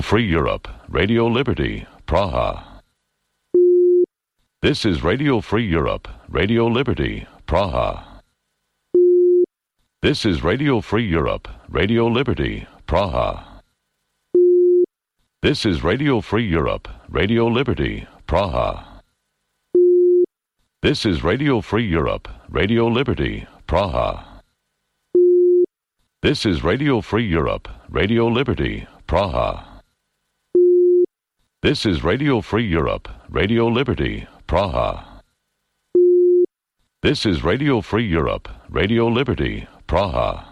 Free Europe, Radio Liberty, Praha. This is Radio Free Europe, Radio Liberty, Praha. This is Radio Free Europe, Radio Liberty, Praha. This is Radio Free Europe, Radio Liberty, Praha. This is Radio Free Europe, Radio Liberty, Praha. This is Radio Free Europe, Radio Liberty, Praha. This is Radio Free Europe, Radio Liberty, Praha. This is Radio Free Europe, Radio Liberty, Praha.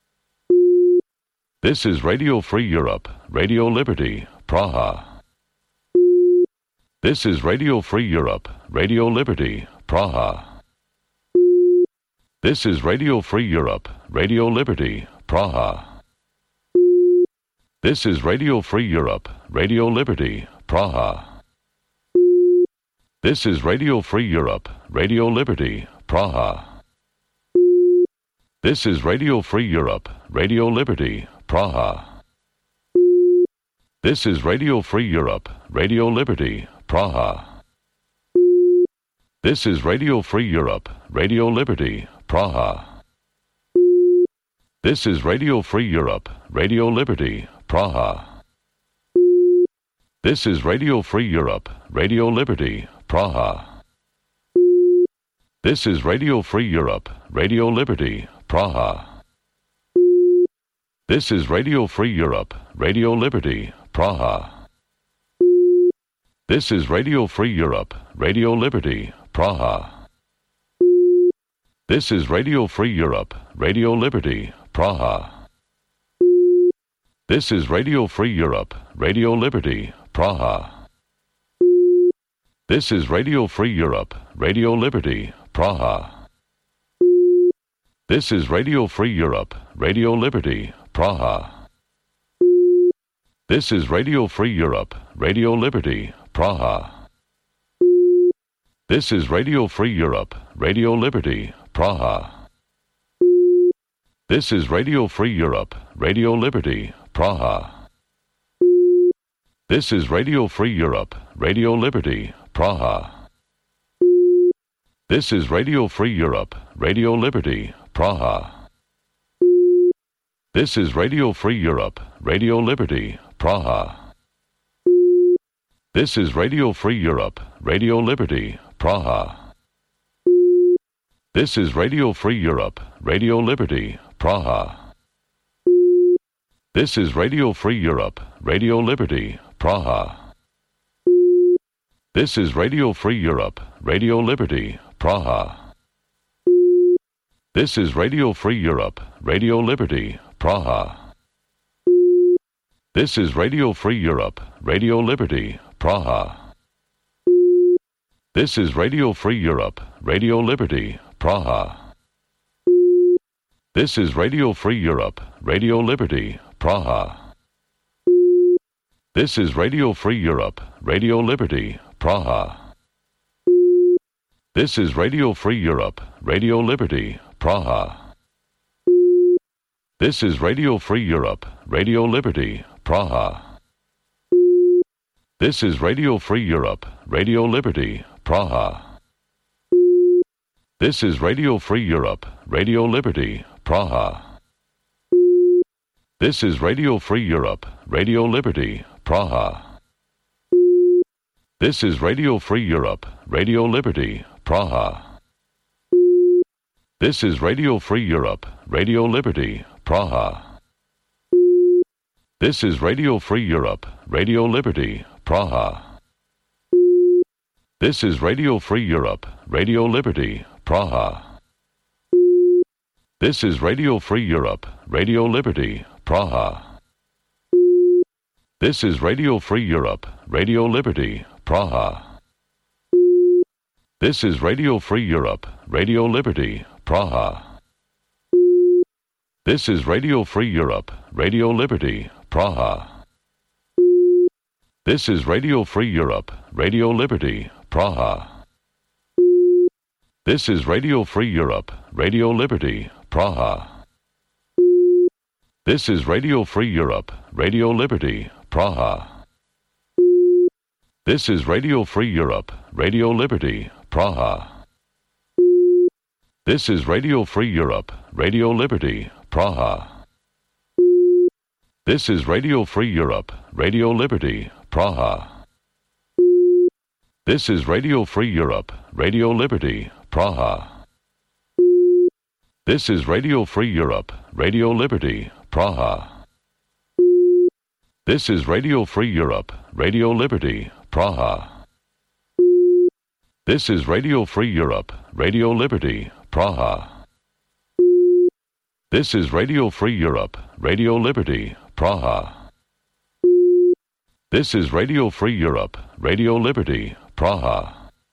This is Radio Free Europe, Radio Liberty, Praha. This is Radio Free Europe, Radio Liberty, Praha. This is Radio Free Europe, Radio Liberty, Praha. This is Radio Free Europe, Radio Liberty, Praha. This is Radio Free Europe, Radio Liberty, Praha. This is Radio Free Europe, Radio Liberty, Praha. This is Radio Free Europe, Radio Liberty, Praha. This is Radio Free Europe, Radio Liberty, Praha. This is Radio Free Europe, Radio Liberty, Praha. This is Radio Free Europe, Radio Liberty, Praha. This is Radio Free Europe, Radio Liberty, Praha. This is Radio Free Europe, Radio Liberty, Praha. This is Radio Free Europe, Radio Liberty, Praha. This is Radio Free Europe, Radio Liberty, Praha. This is Radio Free Europe, Radio Liberty, Praha. This is Radio Free Europe, Radio Liberty, Praha. This is Radio Free Europe, Radio Liberty, Praha. This is Radio Free Europe, Radio Liberty, Praha. This is Radio Free Europe, Radio Liberty, Praha. This is Radio Free Europe, Radio Liberty, Praha. This is Radio Free Europe, Radio Liberty, Praha. This is Radio Free Europe, Radio Liberty, Praha. This is Radio Free Europe, Radio Liberty, Praha. This is Radio Free Europe, Radio Liberty, Praha. This is Radio Free Europe, Radio Liberty, Praha. This is Radio Free Europe, Radio Liberty, Praha. This is Radio Free Europe, Radio Liberty, Praha. This is Radio Free Europe, Radio Liberty, Praha. This is Radio Free Europe, Radio Liberty, Praha. This is Radio Free Europe, Radio Liberty, Praha. This is Radio Free Europe, Radio Liberty, Praha. This is Radio Free Europe, Radio Liberty, Praha. This is Radio Free Europe, Radio Liberty, Praha. This is Radio Free Europe, Radio Liberty, Praha. This is Radio Free Europe, Radio Liberty, Praha. This is Radio Free Europe, Radio Liberty, Praha. This is Radio Free Europe, Radio Liberty, Praha. This is Radio Free Europe, Radio Liberty, Praha. This is Radio Free Europe, Radio Liberty, Praha. This is Radio Free Europe, Radio Liberty, Praha. This is Radio Free Europe, Radio Liberty, Praha. This is Radio Free Europe, Radio Liberty, Praha. This is Radio Free Europe, Radio Liberty, Praha. This is Radio Free Europe, Radio Liberty, Praha. This is Radio Free Europe, Radio Liberty, Praha. This is Radio Free Europe, Radio Liberty, Praha. This is Radio Free Europe, Radio Liberty, Praha. This is Radio Free Europe, Radio Liberty, Praha. This is Radio Free Europe, Radio Liberty, Praha. This is Radio Free Europe, Radio Liberty, Praha. This is Radio Free Europe, Radio Liberty, Praha. This is Radio Free Europe, Radio Liberty, Praha. This is Radio Free Europe, Radio Liberty, Praha. This is Radio Free Europe, Radio Liberty, Praha. This is Radio Free Europe, Radio Liberty, Praha. This is Radio Free Europe, Radio Liberty, Praha. This is Radio Free Europe, Radio Liberty, Praha.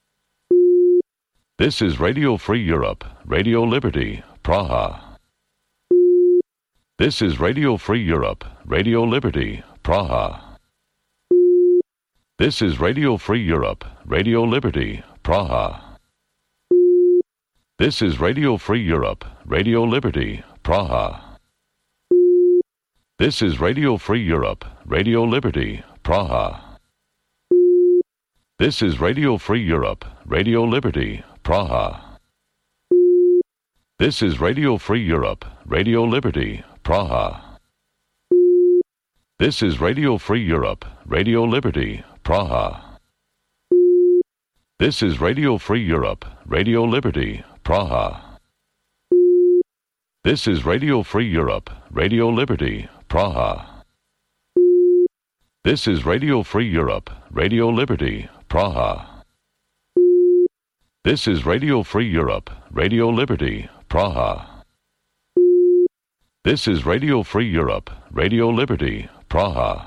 This is Radio Free Europe, Radio Liberty, Praha. This is Radio Free Europe, Radio Liberty, Praha. This is Radio Free Europe, Radio Liberty, Praha. This is Radio Free Europe, Radio Liberty, Praha. This is Radio Free Europe, Radio Liberty, Praha. This is Radio Free Europe, Radio Liberty, Praha. This is Radio Free Europe, Radio Liberty, Praha. This is Radio Free Europe, Radio Liberty, Praha. This is Radio Free Europe, Radio Liberty, Praha. This is Radio Free Europe, Radio Liberty, Praha. This is Radio Free Europe, Radio Liberty, Praha. This is Radio Free Europe, Radio Liberty, Praha. This is Radio Free Europe, Radio Liberty, Praha.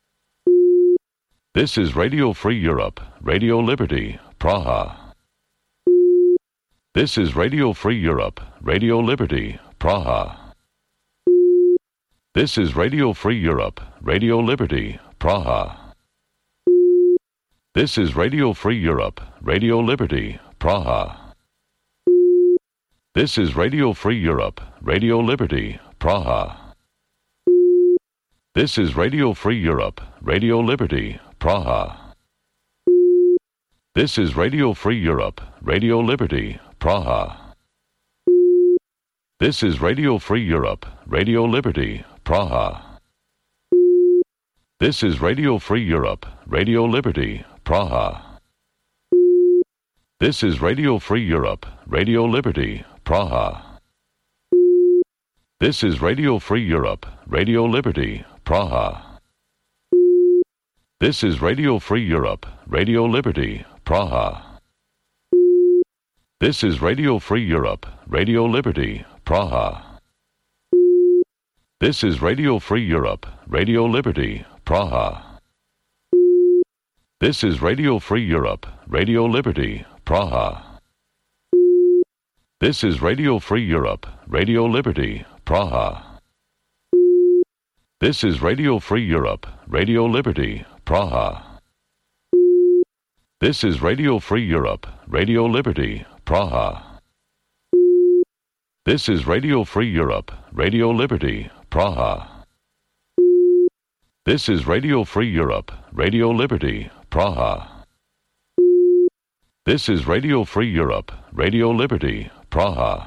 This is Radio Free Europe, Radio Liberty, Praha. This is Radio Free Europe, Radio Liberty, Praha. This is Radio Free Europe, Radio Liberty, Praha. This is Radio Free Europe, Radio Liberty, Praha. This is Radio Free Europe, Radio Liberty, Praha. This is Radio Free Europe, Radio Liberty, Praha. This is Radio Free Europe, Radio Liberty, Praha. This is Radio Free Europe, Radio Liberty, Praha. This is Radio Free Europe, Radio Liberty, Praha. This is Radio Free Europe, Radio Liberty, Praha. This is Radio Free Europe, Radio Liberty, Praha. This is Radio Free Europe, Radio Liberty, Praha. This is Radio Free Europe, Radio Liberty, Praha. This is Radio Free Europe, Radio Liberty, Praha. This is Radio Free Europe, Radio Liberty, Praha. This is Radio Free Europe, Radio Liberty, Praha. This is Radio Free Europe, Radio Liberty, Praha. This is Radio Free Europe, Radio Liberty, Praha. This is Radio Free Europe, Radio Liberty, Praha. This is Radio Free Europe, Radio Liberty, Praha. This is Radio Free Europe, Radio Liberty, Praha.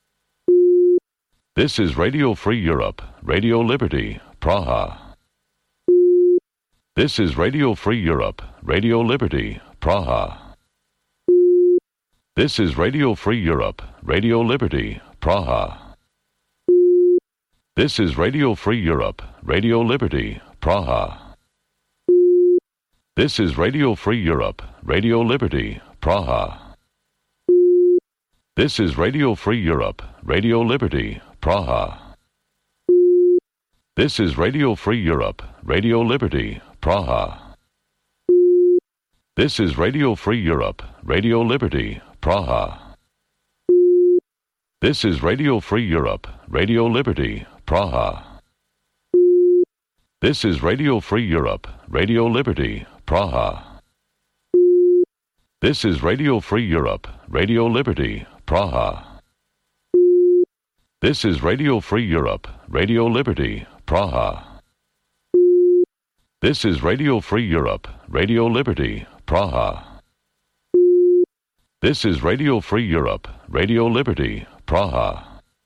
This is Radio Free Europe, Radio Liberty, Praha. This is Radio Free Europe, Radio Liberty, Praha. This is Radio Free Europe, Radio Liberty, Praha. This is Radio Free Europe, Radio Liberty, Praha. This is Radio Free Europe, Radio Liberty, Praha. This is Radio Free Europe, Radio Liberty, Praha. This is Radio Free Europe, Radio Liberty, Praha. This is Radio Free Europe, Radio Liberty, Praha. This is Radio Free Europe, Radio Liberty, Praha. This is Radio Free Europe, Radio Liberty, Praha. This is Radio Free Europe, Radio Liberty, Praha. This is Radio Free Europe, Radio Liberty, Praha. This is Radio Free Europe, Radio Liberty, Praha. This is Radio Free Europe, Radio Liberty, Praha.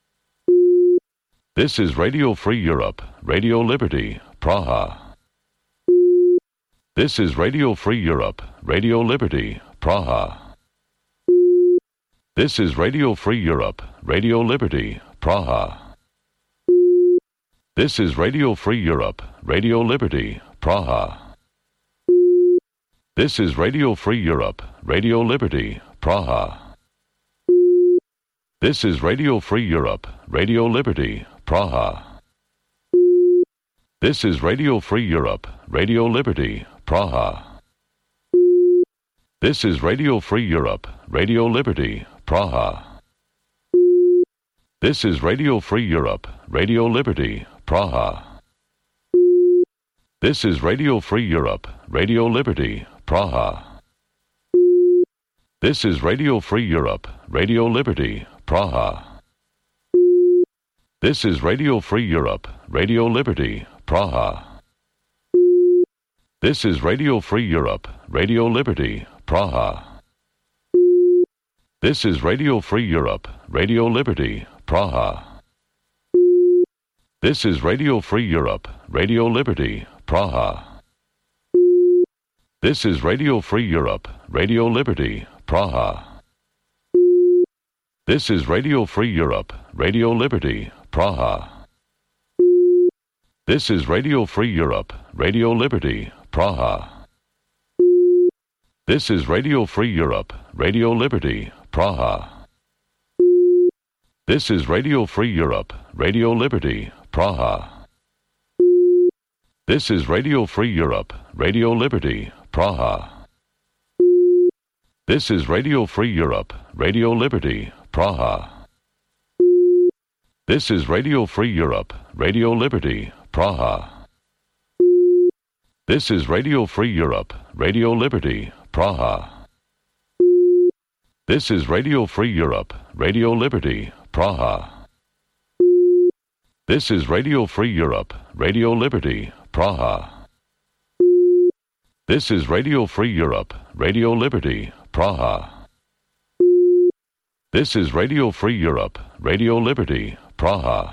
This is Radio Free Europe, Radio Liberty, Praha. This is Radio Free Europe, Radio Liberty, Praha. This is Radio Free Europe, Radio Liberty, Praha. This is Radio Free Europe, Radio Liberty, Praha. This is Radio Free Europe, Radio Liberty, Praha. This is Radio Free Europe, Radio Liberty, Praha. This is Radio Free Europe, Radio Liberty, Praha. This is Radio Free Europe, Radio Liberty, Praha. This is Radio Free Europe, Radio Liberty, Praha. This is Radio Free Europe, Radio Liberty, Praha. This is Radio Free Europe, Radio Liberty, Praha. This is Radio Free Europe, Radio Liberty, Praha. This is Radio Free Europe, Radio Liberty, Praha. This is Radio Free Europe, Radio Liberty, Praha. This is Radio Free Europe, Radio Liberty, Praha. This is Radio Free Europe, Radio Liberty, Praha. This is Radio Free Europe, Radio Liberty, Praha. This is Radio Free Europe, Radio Liberty, Praha. This is Radio Free Europe, Radio Liberty, Praha. This is Radio Free Europe, Radio Liberty, Praha. This is Radio Free Europe, Radio Liberty, Praha. This is Radio Free Europe, Radio Liberty, Praha. This is Radio Free Europe, Radio Liberty, Praha. This is Radio Free Europe, Radio Liberty, Praha. This is Radio Free Europe, Radio Liberty, Praha. This is Radio Free Europe, Radio Liberty, Praha. This is Radio Free Europe, Radio Liberty, Praha. This is Radio Free Europe, Radio Liberty, Praha.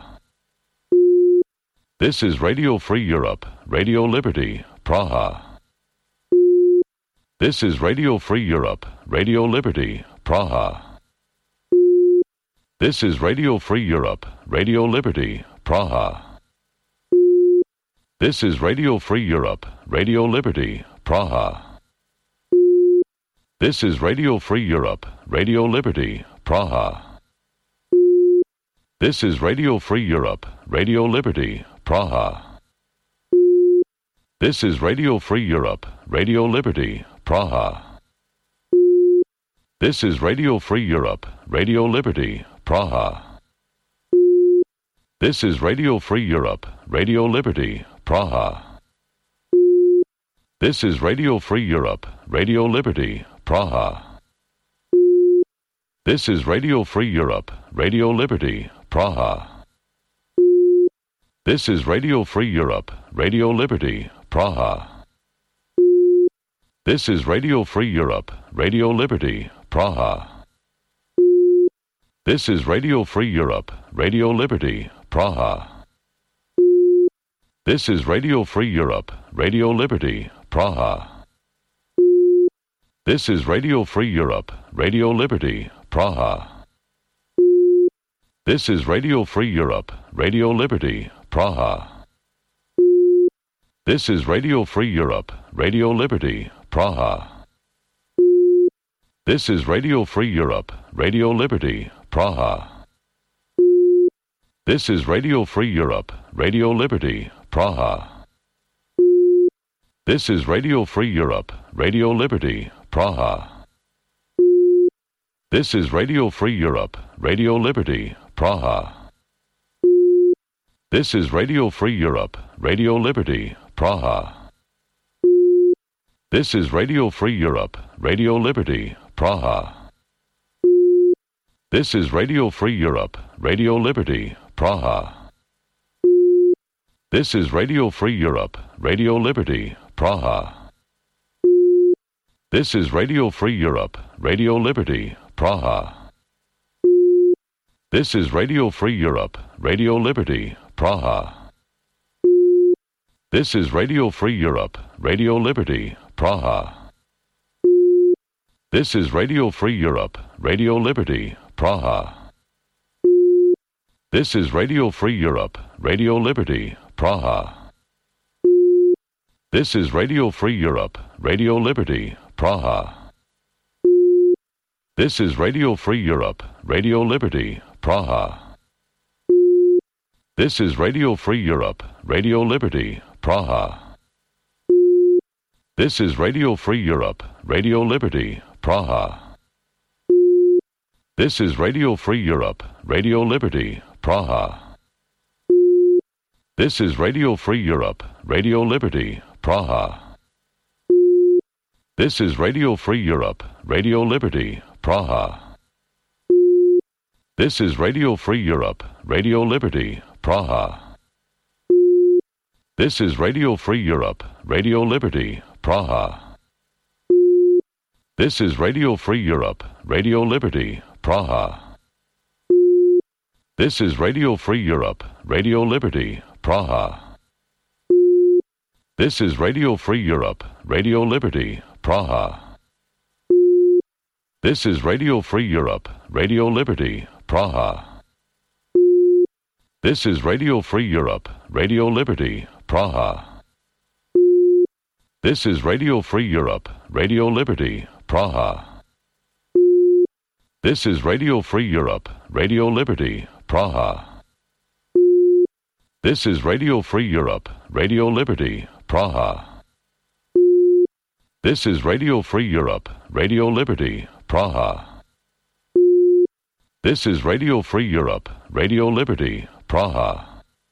This is Radio Free Europe, Radio Liberty, Praha. This is Radio Free Europe, Radio Liberty, Praha. This is Radio Free Europe, Radio Liberty, Praha. This is Radio Free Europe, Radio Liberty, Praha. This is Radio Free Europe, Radio Liberty, Praha. This is Radio Free Europe, Radio Liberty, Praha. This is Radio Free Europe, Radio Liberty, Praha. This is Radio Free Europe, Radio Liberty, Praha. This is Radio Free Europe, Radio Liberty, Praha. This is Radio Free Europe, Radio Liberty, Praha. This is Radio Free Europe, Radio Liberty, Praha. This is Radio Free Europe, Radio Liberty, Praha. This is Radio Free Europe, Radio Liberty, Praha. This is Radio Free Europe, Radio Liberty, Praha. This is Radio Free Europe, Radio Liberty, Praha. This is Radio Free Europe, Radio Liberty, Praha. This is Radio Free Europe, Radio Liberty, Praha. This is Radio Free Europe, Radio Liberty, Praha. This is Radio Free Europe, Radio Liberty, Praha. This is Radio Free Europe, Radio Liberty, Praha. This is Radio Free Europe, Radio Liberty, Praha. This is Radio Free Europe, Radio Liberty, Praha. This is Radio Free Europe, Radio Liberty, Praha. This is Radio Free Europe, Radio Liberty, Praha. This is Radio Free Europe, Radio Liberty, Praha. This is Radio Free Europe, Radio Liberty, Praha. This is Radio Free Europe, Radio Liberty, Praha. This is Radio Free Europe, Radio Liberty, Praha. This is Radio Free Europe, Radio Liberty, Praha. This is Radio Free Europe, Radio Liberty, Praha. This is Radio Free Europe, Radio Liberty, Praha. This is Radio Free Europe, Radio Liberty, Praha. This is Radio Free Europe, Radio Liberty, Praha. This is Radio Free Europe, Radio Liberty, Praha. This is Radio Free Europe, Radio Liberty, Praha. This is Radio Free Europe, Radio Liberty, Praha. This is Radio Free Europe, Radio Liberty, Praha. This is Radio Free Europe, Radio Liberty, Praha. This is Radio Free Europe, Radio Liberty, Praha. This is Radio Free Europe, Radio Liberty, Praha. This is Radio Free Europe, Radio Liberty, Praha. This is Radio Free Europe, Radio Liberty, Praha. This is Radio Free Europe, Radio Liberty, Praha. This is Radio Free Europe, Radio Liberty, Praha. This is Radio Free Europe, Radio Liberty, Praha. This is Radio Free Europe, Radio Liberty, Praha. This is Radio Free Europe, Radio Liberty, Praha. This is Radio Free Europe, Radio Liberty, Praha. This is Radio Free Europe, Radio Liberty, Praha. This is Radio Free Europe, Radio Liberty, Praha.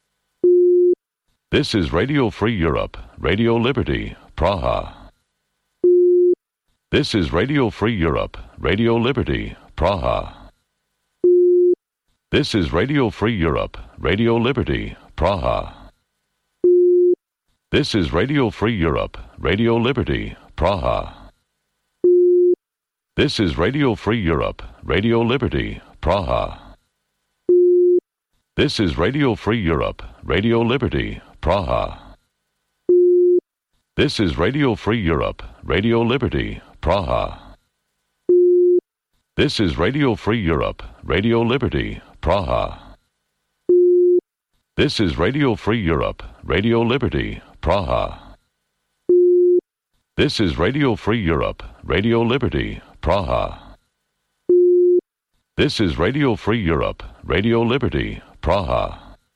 This is Radio Free Europe, Radio Liberty, Praha. This is Radio Free Europe, Radio Liberty, Praha. This is Radio Free Europe, Radio Liberty, Praha. This is Radio Free Europe, Radio Liberty, Praha. This is Radio Free Europe, Radio Liberty, Praha. This is Radio Free Europe, Radio Liberty, Praha. This is Radio Free Europe, Radio Liberty, Praha. This is Radio Free Europe, Radio Liberty, Praha. This is Radio Free Europe, Radio Liberty, Praha. This is Radio Free Europe, Radio Liberty, Praha. This is Radio Free Europe, Radio Liberty, Praha.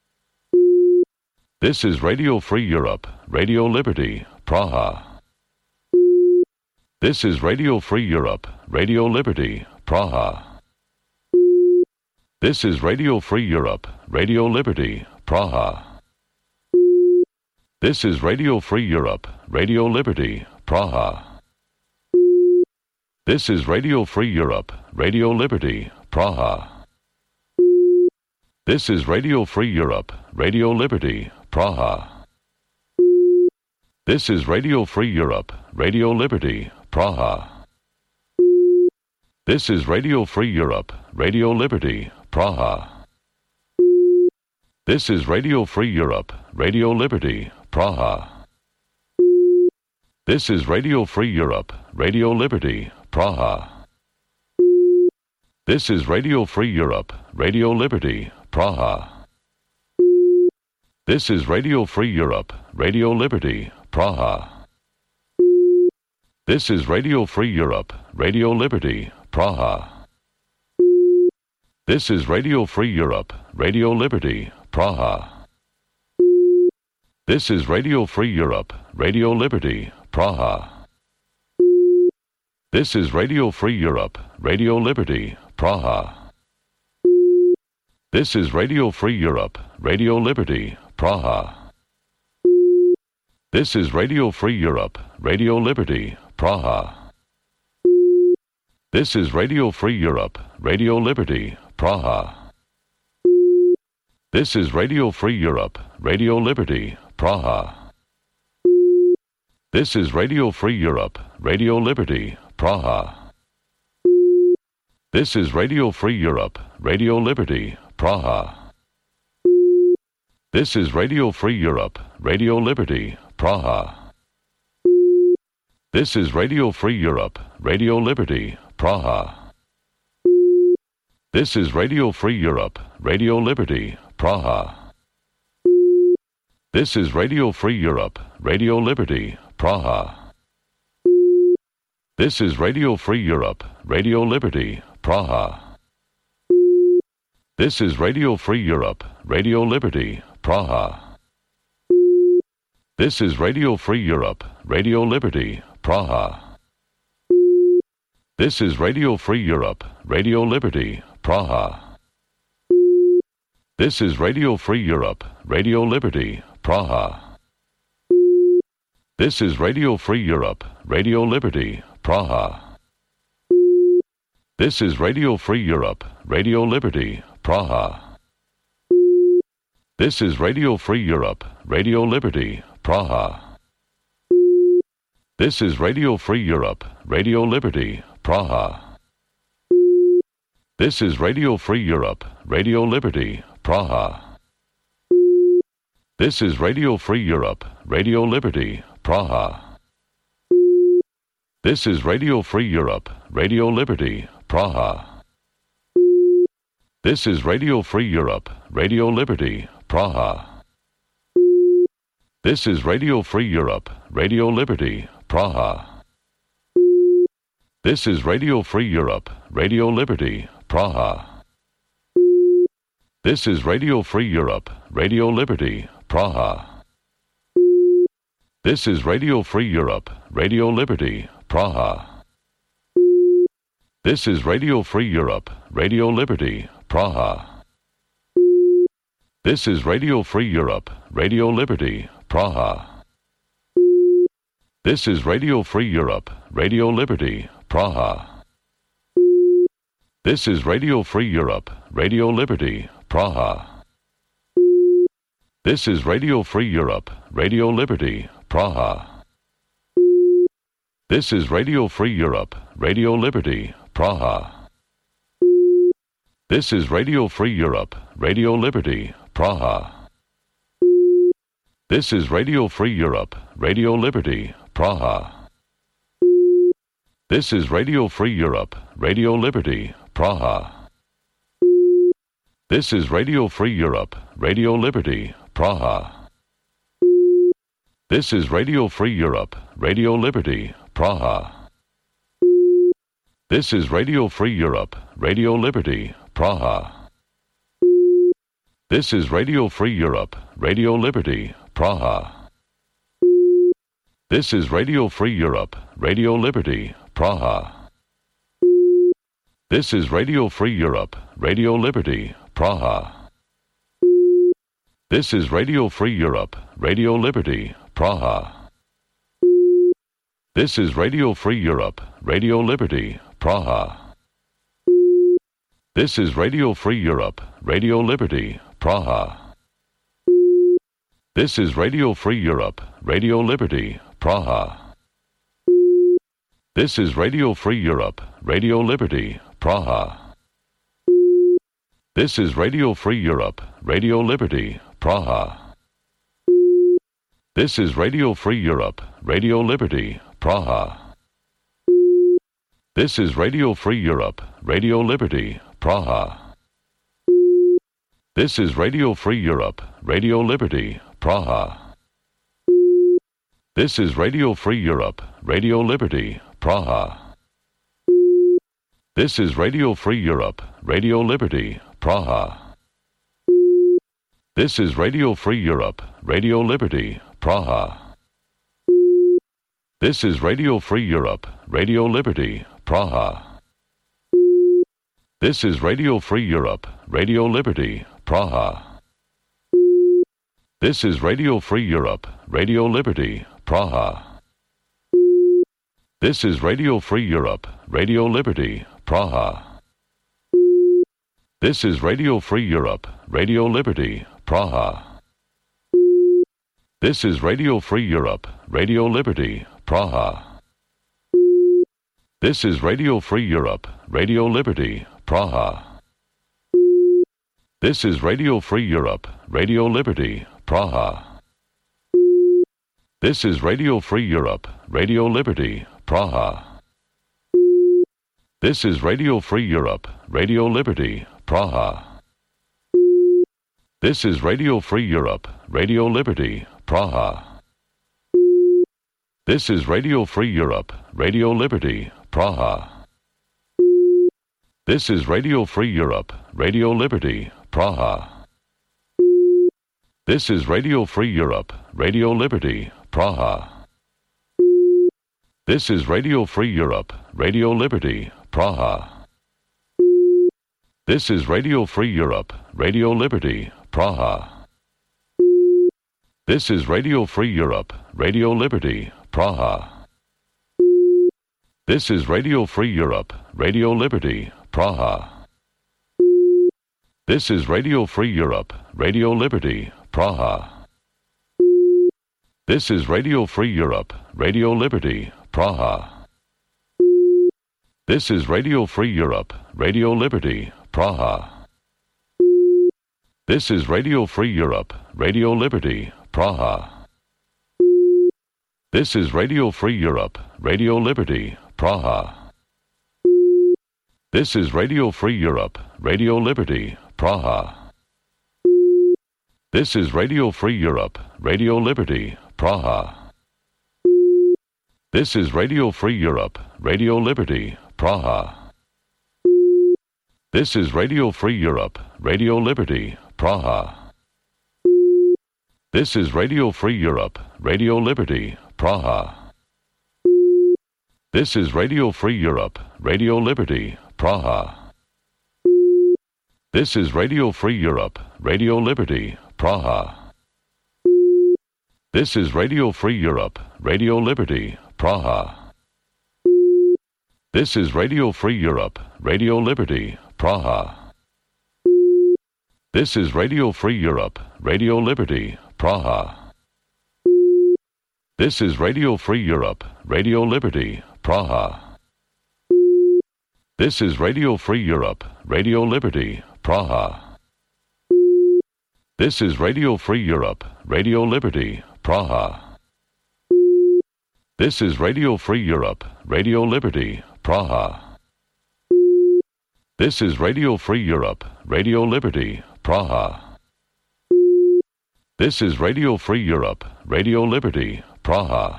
This is Radio Free Europe, Radio Liberty, Praha. This is Radio Free Europe, Radio Liberty, Praha. This is Radio Free Europe, Radio Liberty, Praha. This is Radio Free Europe, Radio Liberty, Praha. This is Radio Free Europe, Radio Liberty, Praha. This is Radio Free Europe, Radio Liberty, Praha. This is Radio Free Europe, Radio Liberty, Praha. This is Radio Free Europe, Radio Liberty, Praha. This is Radio Free Europe, Radio Liberty, Praha. This is Radio Free Europe, Radio Liberty, Praha. This is Radio Free Europe, Radio Liberty, Praha. This is Radio Free Europe, Radio Liberty, Praha. This is Radio Free Europe, Radio Liberty, Praha. This is Radio Free Europe, Radio Liberty, Praha. This is Radio Free Europe, Radio Liberty, Praha. This is Radio Free Europe, Radio Liberty, Praha. This is Radio Free Europe, Radio Liberty, Praha. This is Radio Free Europe, Radio Liberty, Praha. This is Radio Free Europe, Radio Liberty, Praha. This is Radio Free Europe, Radio Liberty, Praha. This is Radio Free Europe, Radio Liberty, Praha. This is Radio Free Europe, Radio Liberty, Praha. This is Radio Free Europe, Radio Liberty, Praha. This is Radio Free Europe, Radio Liberty, Praha. This is Radio Free Europe, Radio Liberty, Praha. This is Radio Free Europe, Radio Liberty, Praha. This is Radio Free Europe, Radio Liberty, Praha. This is Radio Free Europe, Radio Liberty, Praha. This is Radio Free Europe, Radio Liberty, Praha. This is Radio Free Europe, Radio Liberty, Praha. This is Radio Free Europe, Radio Liberty, Praha. This is Radio Free Europe, Radio Liberty, Praha. This is Radio Free Europe, Radio Liberty, Praha. This is Radio Free Europe, Radio Liberty, Praha. This is Radio Free Europe, Radio Liberty, Praha. This is Radio Free Europe, Radio Liberty, Praha. This is Radio Free Europe, Radio Liberty, Praha. This is Radio Free Europe, Radio Liberty, Praha. This is Radio Free Europe, Radio Liberty, Praha. This is Radio Free Europe, Radio Liberty, Praha. This is Radio Free Europe, Radio Liberty, Praha. This is Radio Free Europe, Radio Liberty, Praha. This is Radio Free Europe, Radio Liberty, Praha. This is Radio Free Europe, Radio Liberty, Praha. This is Radio Free Europe, Radio Liberty, Praha. This is Radio Free Europe, Radio Liberty, Praha. This is Radio Free Europe, Radio Liberty, Praha. This is Radio Free Europe, Radio Liberty, Praha. This is Radio Free Europe, Radio Liberty, Praha. This is Radio Free Europe, Radio Liberty, Praha. This is Radio Free Europe, Radio Liberty, Praha. This is Radio Free Europe, Radio Liberty, Praha. This is Radio Free Europe, Radio Liberty, Praha. This is Radio Free Europe, Radio Liberty, Praha. This is Radio Free Europe, Radio Liberty, Praha. This is Radio Free Europe, Radio Liberty, Praha. This is Radio Free Europe, Radio Liberty, Praha. This is Radio Free Europe, Radio Liberty, Praha. This is Radio Free Europe, Radio Liberty, Praha. This is Radio Free Europe, Radio Liberty, Praha. This is Radio Free Europe, Radio Liberty, Praha. This is Radio Free Europe, Radio Liberty, Praha. This is Radio Free Europe, Radio Liberty, Praha. This is Radio Free Europe, Radio Liberty, Praha. This is Radio Free Europe, Radio Liberty, Praha. This is Radio Free Europe, Radio Liberty, Praha. This is Radio Free Europe, Radio Liberty, Praha. This is Radio Free Europe, Radio Liberty, Praha. This is Radio Free Europe, Radio Liberty, Praha. This is Radio Free Europe, Radio Liberty, Praha. This is Radio Free Europe, Radio Liberty, Praha. This is Radio Free Europe, Radio Liberty, Praha. This is Radio Free Europe, Radio Liberty, Praha. This is Radio Free Europe, Radio Liberty, Praha. This is Radio Free Europe, Radio Liberty, Praha. This is Radio Free Europe, Radio Liberty, Praha. This is Radio Free Europe, Radio Liberty, Praha. This is Radio Free Europe, Radio Liberty, Praha. This is Radio Free Europe, Radio Liberty, Praha. This is Radio Free Europe, Radio Liberty, Praha. This is Radio Free Europe, Radio Liberty, Praha. This is Radio Free Europe, Radio Liberty, Praha. This is Radio Free Europe, Radio Liberty, Praha. This is Radio Free Europe, Radio Liberty, Praha. This is Radio Free Europe, Radio Liberty, Praha. This is Radio Free Europe, Radio Liberty, Praha. This is Radio Free Europe, Radio Liberty, Praha. This is Radio Free Europe, Radio Liberty, Praha. This is Radio Free Europe, Radio Liberty, Praha. This is Radio Free Europe, Radio Liberty, Praha. This is Radio Free Europe, Radio Liberty, Praha. This is Radio Free Europe, Radio Liberty, Praha. This is Radio Free Europe, Radio Liberty, Praha. This is Radio Free Europe, Radio Liberty, Praha. This is Radio Free Europe, Radio Liberty, Praha. This is Radio Free Europe, Radio Liberty, Praha. This is Radio Free Europe, Radio Liberty, Praha. This is Radio Free Europe, Radio Liberty, Praha. This is Radio Free Europe, Radio Liberty, Praha. This is Radio Free Europe, Radio Liberty, Praha. This is Radio Free Europe, Radio Liberty, Praha. This is Radio Free Europe, Radio Liberty, Praha. This is Radio Free Europe, Radio Liberty, Praha. This is Radio Free Europe, Radio Liberty, Praha. This is Radio Free Europe, Radio Liberty, Praha. This is Radio Free Europe, Radio Liberty, Praha. This is Radio Free Europe, Radio Liberty, Praha. This is Radio Free Europe, Radio Liberty, Praha. This is Radio Free Europe, Radio Liberty, Praha.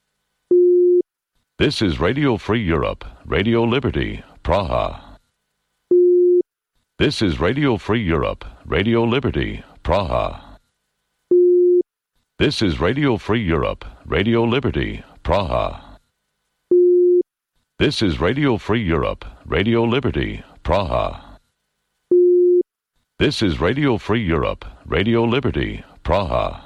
This is Radio Free Europe, Radio Liberty, Praha. This is Radio Free Europe, Radio Liberty, Praha. This is Radio Free Europe, Radio Liberty, Praha. This is Radio Free Europe, Radio Liberty, Praha. This is Radio Free Europe, Radio Liberty, Praha.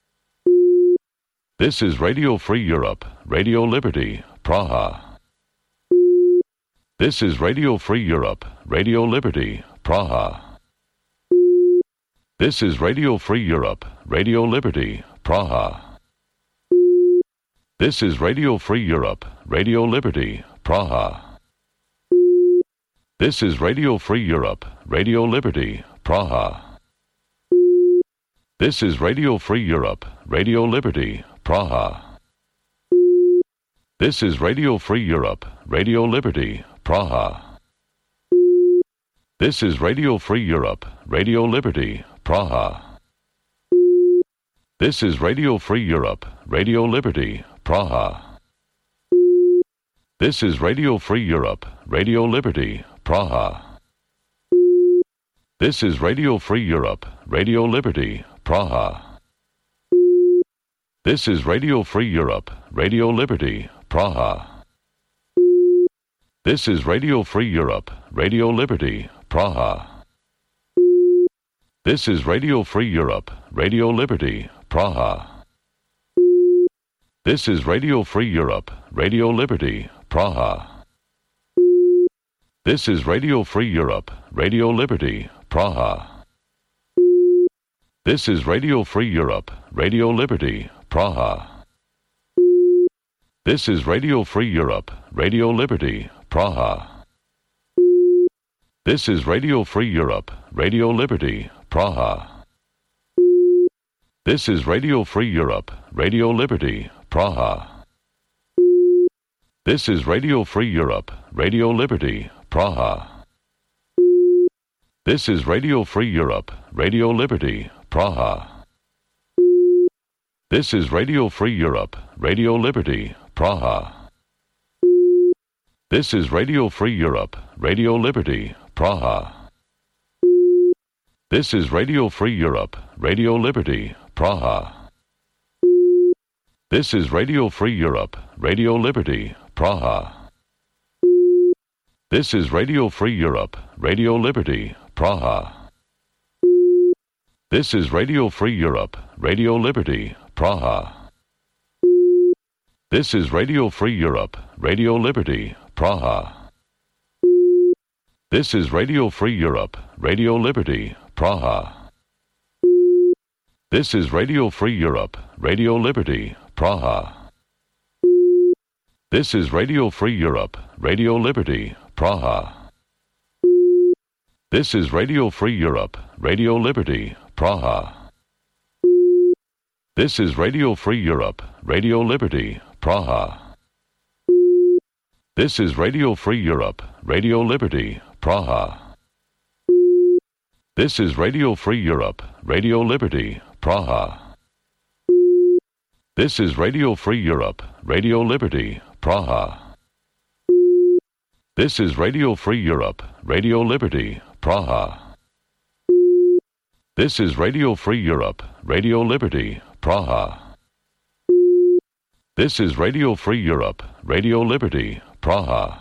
This is Radio Free Europe, Radio Liberty, Praha. This is Radio Free Europe, Radio Liberty, Praha. This is Radio Free Europe, Radio Liberty, Praha. This is Radio Free Europe, Radio Liberty, Praha. This is Radio Free Europe, Radio Liberty, Praha. This is Radio Free Europe, Radio Liberty, Praha. This is Radio Free Europe, Radio Liberty, Praha. This is Radio Free Europe, Radio Liberty, Praha. This is Radio Free Europe, Radio Liberty, Praha. This is Radio Free Europe, Radio Liberty, Praha. This is Radio Free Europe, Radio Liberty, Praha. This is Radio Free Europe, Radio Liberty, Praha. This is Radio Free Europe, Radio Liberty, Praha. This is Radio Free Europe, Radio Liberty, Praha. This is Radio Free Europe, Radio Liberty, Praha. This is Radio Free Europe, Radio Liberty, Praha. This is Radio Free Europe, Radio Liberty, Praha. This is Radio Free Europe, Radio Liberty, Praha. This is Radio Free Europe, Radio Liberty, Praha. This is Radio Free Europe, Radio Liberty, Praha. This is Radio Free Europe, Radio Liberty, Praha. This is Radio Free Europe, Radio Liberty, Praha. This is Radio Free Europe, Radio Liberty, Praha. This is Radio Free Europe, Radio Liberty, Praha. This is Radio Free Europe, Radio Liberty, Praha. This is Radio Free Europe, Radio Liberty, Praha. This is Radio Free Europe, Radio Liberty, Praha. This is Radio Free Europe, Radio Liberty, Praha. This is Radio Free Europe, Radio Liberty, Praha. This is Radio Free Europe, Radio Liberty, Praha. This is Radio Free Europe, Radio Liberty, Praha. This is Radio Free Europe, Radio Liberty, Praha. This is Radio Free Europe, Radio Liberty, Praha. This is Radio Free Europe, Radio Liberty, Praha. This is Radio Free Europe, Radio Liberty, Praha. This is Radio Free Europe, Radio Liberty, Praha. This is Radio Free Europe, Radio Liberty, Praha. This is Radio Free Europe, Radio Liberty, Praha. This is Radio Free Europe, Radio Liberty, Praha. This is Radio Free Europe, Radio Liberty, Praha.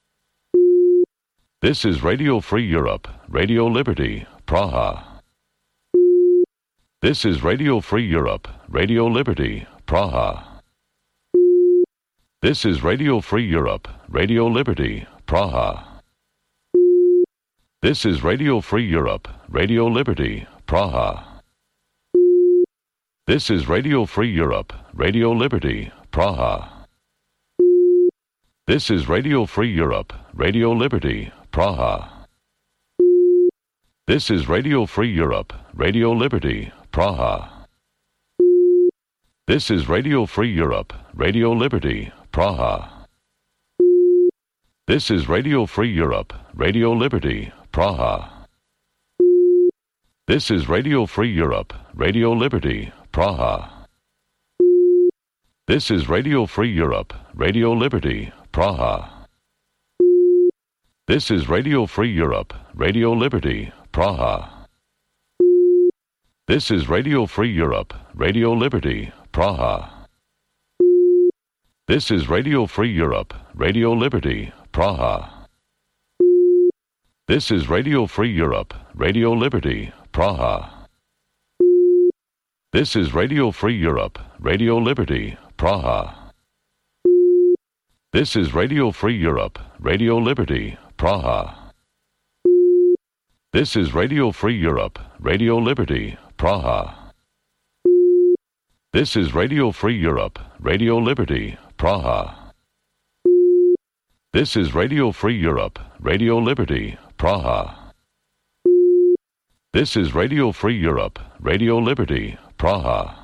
This is Radio Free Europe, Radio Liberty, Praha. This is Radio Free Europe, Radio Liberty, Praha. This is Radio Free Europe, Radio Liberty, Praha. This is Radio Free Europe, Radio Liberty, Praha. This is Radio Free Europe, Radio Liberty, Praha. This is Radio Free Europe, Radio Liberty, Praha. This is Radio Free Europe, Radio Liberty, Praha. This is Radio Free Europe, Radio Liberty, Praha. This is Radio Free Europe, Radio Liberty, Praha. This is Radio Free Europe, Radio Liberty, Praha. This is Radio Free Europe, Radio Liberty, Praha. This is Radio Free Europe, Radio Liberty, Praha. This is Radio Free Europe, Radio Liberty, Praha. This is Radio Free Europe, Radio Liberty, Praha. This is Radio Free Europe, Radio Liberty, Praha. This is Radio Free Europe, Radio Liberty, Praha. This is Radio Free Europe, Radio Liberty, Praha. This is Radio Free Europe, Radio Liberty, Praha. This is Radio Free Europe, Radio Liberty, Praha. This is Radio Free Europe, Radio Liberty, Praha. This is Radio Free Europe, Radio Liberty, Praha.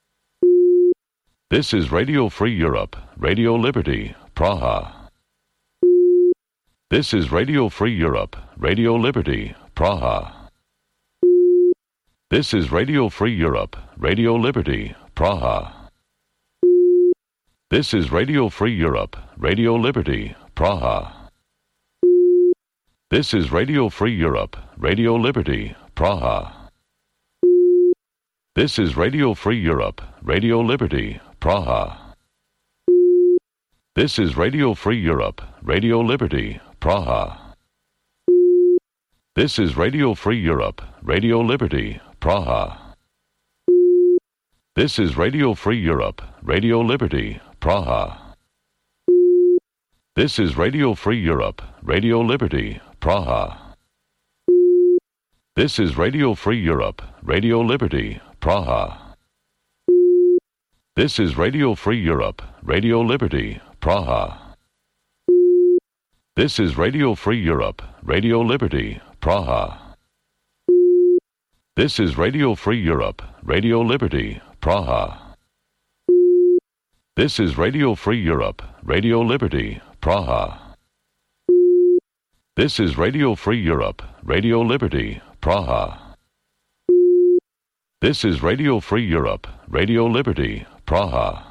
This is Radio Free Europe, Radio Liberty, Praha. This is Radio Free Europe, Radio Liberty, Praha. This is Radio Free Europe, Radio Liberty, Praha. This is Radio Free Europe, Radio Liberty, Praha. This is Radio Free Europe, Radio Liberty, Praha. This is Radio Free Europe, Radio Liberty, Praha. This is Radio Free Europe, Radio Liberty, Praha. This is Radio Free Europe, Radio Liberty, Praha. This is Radio Free Europe, Radio Liberty, Praha. This is Radio Free Europe, Radio Liberty, Praha. This is Radio Free Europe, Radio Liberty, Praha. This is Radio Free Europe, Radio Liberty, Praha. This is Radio Free Europe, Radio Liberty, Praha. This is Radio Free Europe, Radio Liberty, Praha. This is Radio Free Europe, Radio Liberty, Praha. This is Radio Free Europe, Radio Liberty, Praha. This is Radio Free Europe, Radio Liberty, Praha.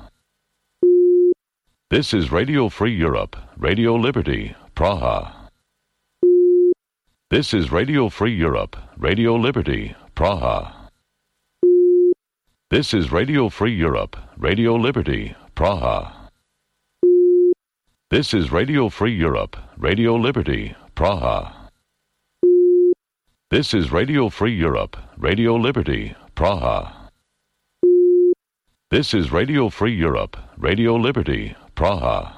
This is Radio Free Europe, Radio Liberty, Praha. This is Radio Free Europe, Radio Liberty, Praha. This is Radio Free Europe, Radio Liberty, Praha. This is Radio Free Europe, Radio Liberty, Praha. This is Radio Free Europe, Radio Liberty, Praha. This is Radio Free Europe, Radio Liberty, Praha.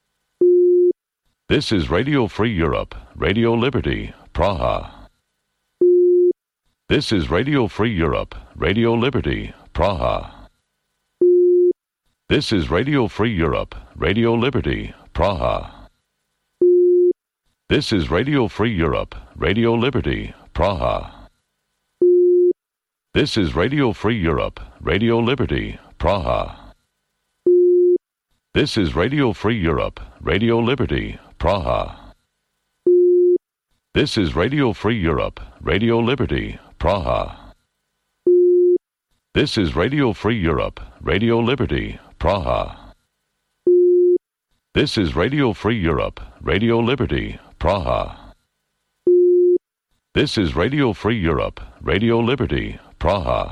This is Radio Free Europe, Radio Liberty, Praha. This is Radio Free Europe, Radio Liberty, Praha. This is Radio Free Europe, Radio Liberty, Praha. This is Radio Free Europe, Radio Liberty, Praha. This is Radio Free Europe, Radio Liberty, Praha. This is Radio Free Europe, Radio Liberty, Praha. This is Radio Free Europe, Radio Liberty, Praha. This is Radio Free Europe, Radio Liberty, Praha. This is Radio Free Europe, Radio Liberty, Praha. This is Radio Free Europe, Radio Liberty, Praha.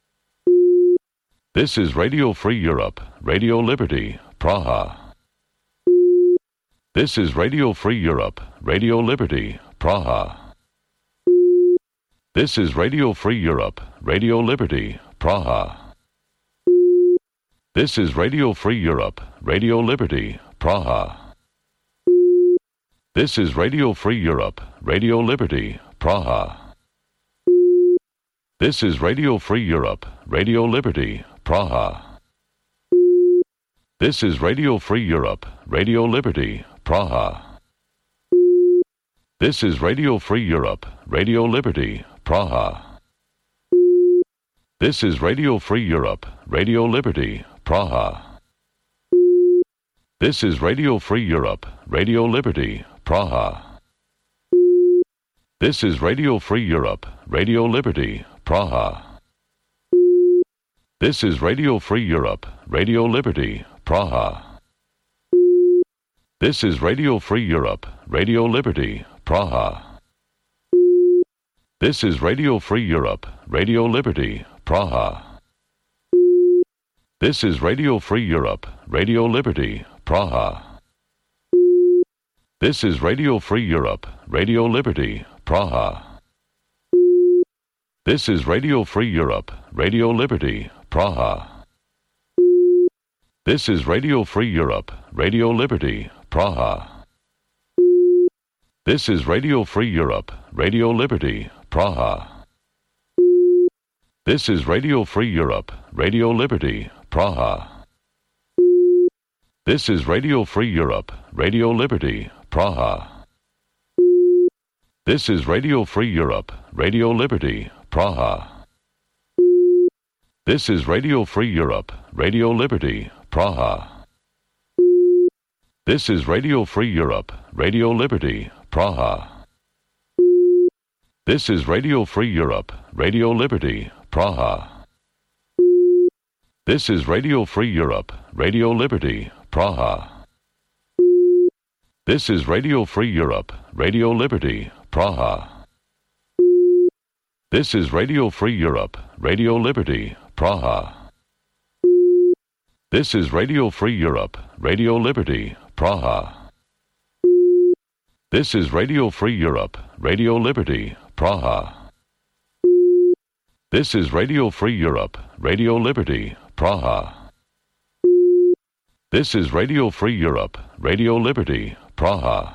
This is Radio Free Europe, Radio Liberty, Praha. This is Radio Free Europe, Radio Liberty, Praha. This is Radio Free Europe, Radio Liberty, Praha. This is Radio Free Europe, Radio Liberty, Praha. This is Radio Free Europe, Radio Liberty, Praha. This is Radio Free Europe, Radio Liberty, Praha. This is Radio Free Europe, Radio Liberty, Praha. This is Radio Free Europe, Radio Liberty, Praha. This is Radio Free Europe, Radio Liberty, Praha. This is Radio Free Europe, Radio Liberty, Praha. This is Radio Free Europe, Radio Liberty, Praha. This is Radio Free Europe, Radio Liberty, Praha. This is Radio Free Europe, Radio Liberty, Praha. This is Radio Free Europe, Radio Liberty, Praha. This is Radio Free Europe, Radio Liberty, Praha. This is Radio Free Europe, Radio Liberty, Praha. This is Radio Free Europe, Radio Liberty, Praha. This is Radio Free Europe, Radio Liberty, Praha. This is Radio Free Europe, Radio Liberty, Praha. This is Radio Free Europe, Radio Liberty, Praha. This is Radio Free Europe, Radio Liberty, Praha. This is Radio Free Europe, Radio Liberty, Praha. This is Radio Free Europe, Radio Liberty, Praha. This is Radio Free Europe, Radio Liberty, Praha. This is Radio Free Europe, Radio Liberty, Praha. This is Radio Free Europe, Radio Liberty, Praha. This is Radio Free Europe, Radio Liberty, Praha. This is Radio Free Europe, Radio Liberty, Praha. This is Radio Free Europe, Radio Liberty, Praha. This is Radio Free Europe, Radio Liberty, Praha. This is Radio Free Europe, Radio Liberty, Praha. This is Radio Free Europe, Radio Liberty, Praha.